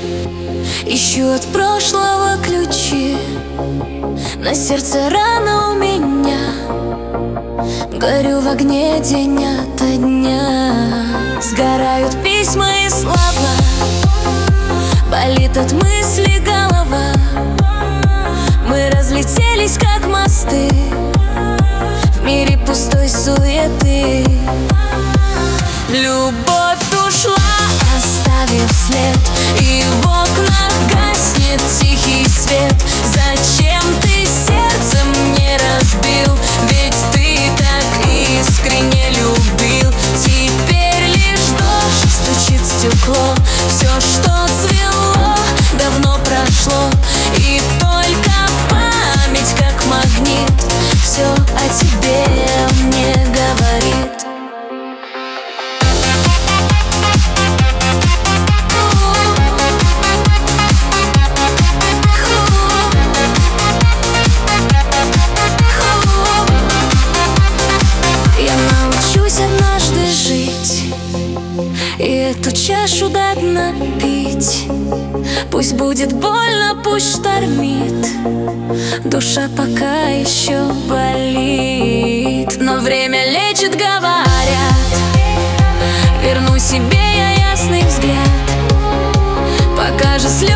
ищу от прошлого ключи. На сердце рана у меня, горю в огне день ото дня. Сгорают письма и слова, болит от мысли голова. Мы разлетелись, как мосты, в мире пустой суеты. Любовь ушла, оставив след, и в окнах гаснет тихий свет. Зачем ты сердце мне разбил? Ведь ты так искренне любил. Теперь лишь дождь стучит в стекло. Все, что цвело, давно прошло, и только память, как магнит, все о тебе мне говорит. И эту чашу до дна пить. Пусть будет больно, пусть штормит, душа пока еще болит. Но время лечит, говорят, верну себе я ясный взгляд. Пока же слезы